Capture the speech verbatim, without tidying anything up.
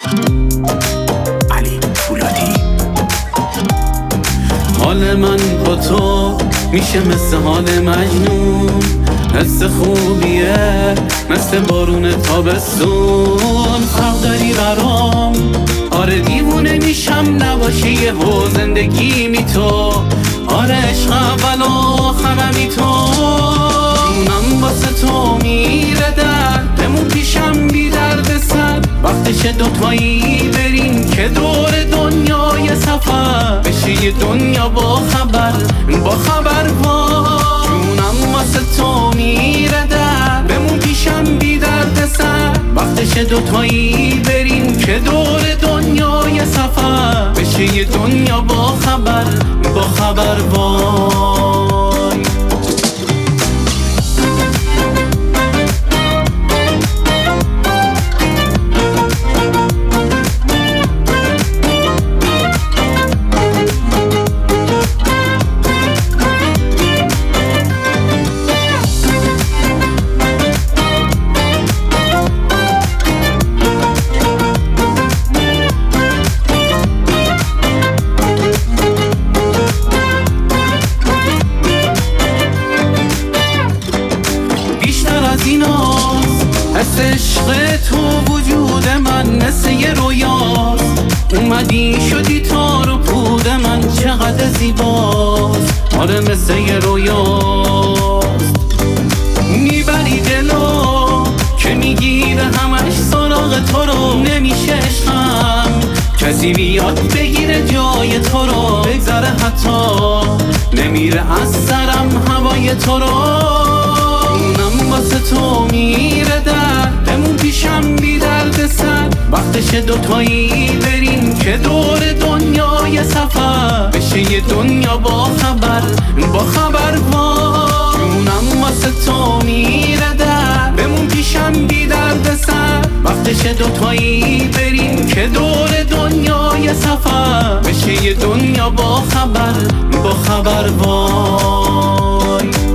علی فولادی. حال من با تو میشه مثل حال مجنون، حس خوبیه مثل بارون تابستون. فرق داری برام، آره دیوونه میشم نباشی یه هو زندگی می تو. آره عشق اول و آخرمی تو. من واسه تو میره درد، بمون پیشم بی درد سر. وقتش دوتایی بریم که دور دنیای سفر بشه یه دنیا با خبر، با خبر با جونم. واسه تو میره درد، بمون پیشم بی درد سر. وقتش دوتایی بریم که دور دنیای سفر بشه یه دنیا با خبر، با خبر وای. حس عشق تو وجود من مثل یه رویاست، اومدی شدی تار و پود من چقدر زیباست. آره مثل یه رویاست، میبری دلو که میگیره همش سراغ تو رو. نمیشه عشقم کسی بیاد بگیره جای تو رو، بگذره حتی نمیره از سرم هوای تو رو. اونم واسه تو میره درد، بمون پیشم بی درد سر. وقتش دوتایی بریم که دور دنیای سفر بشه یه دنیا با خبر، با خبر با جونم. واسه تو میره درد، بمون پیشم بی درد سر. وقتش دوتایی بریم که دور دنیای سفر بشه یه دنیا با خبر، با خبر وای.